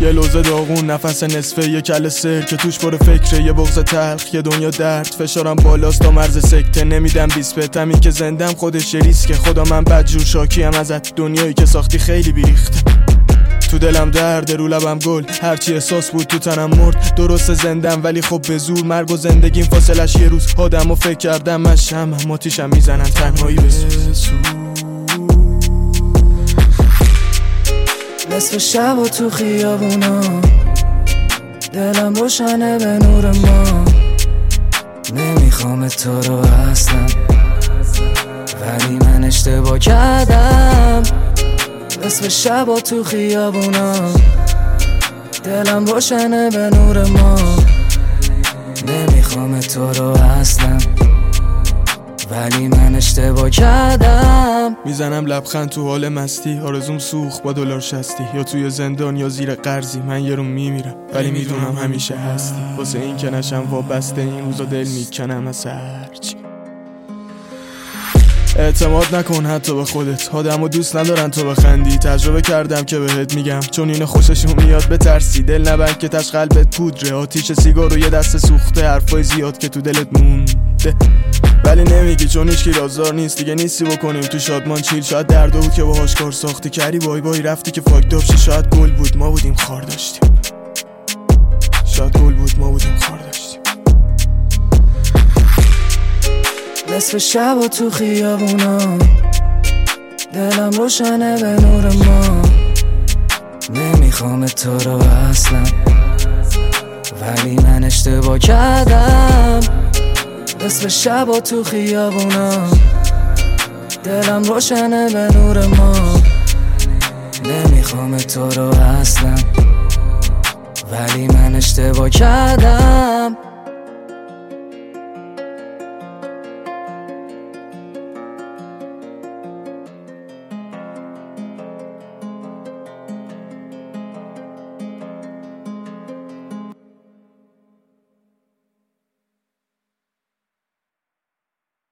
یه لوزه داغون، نفس نصفه، یه کل سر که توش پر فکره، یه بغض تلخ، یه دنیا درد. فشارم بالاست تا مرز سکته، نمیدم بیسپت. همین که زندم خودش یه ریسکه. خدا من بدجور شاکیم ازت، دنیایی که ساختی خیلی بیریخته. تو دلم درد، رو لبم گل، هرچی احساس بود تو تنم مرد. درست زندم ولی خب به زور، مرگ و زندگیم فاصلش یه روز. آدمو فکر کردم من شمعم، آتیشم میزنن تنهایی به سو. نصف شب و تو خیابونا دلم روشنه به نور ما. نمیخوام تو رو اصلا، ولی من اشتباه کردم. نصف شب و تو خیابونا دلم روشنه به نور ما. نمیخوام تو رو اصلا، ولی من اشتباه کردم. میزنم لبخند تو حال مستی، آرزوم سوخت با دلار 60، یا توی زندان یا زیر قرضی. من یه رو میمیرم ولی میدونم همیشه هستی. واسه این که نشم وابسته این روزا دل میکنم از هرچی. اعتماد نکن حتی به خودت، آدمو دوست ندارن تو بخندی. تجربه کردم که بهت میگم، چون اینو خوششون میاد بترسی. دل نبند که تش قلبت پودره، آتیش سیگار و یه دست سوخته. حرفای زیاد که تو دلت مونده ولی نمیگی، چون هیچکی رازدار نیست. دیگه نیستی بکنیم تو شادمان چیل. شاید درد بود که باهاش کار ساختی، کردی بای بای رفتی که فاک دابشی. شاید گل بود ما بودیم خار داشتیم، شاید گل بود ما بودیم خار داشتیم. نصف شب و تو خیابونا دلم روشنه به نور ما. نمیخوام تو رو اصلا، ولی من اشتباه کردم. نصف شب و تو خیابونا دلم روشنه به نور ما. نمیخوام تو رو اصلا، ولی من اشتباه کردم.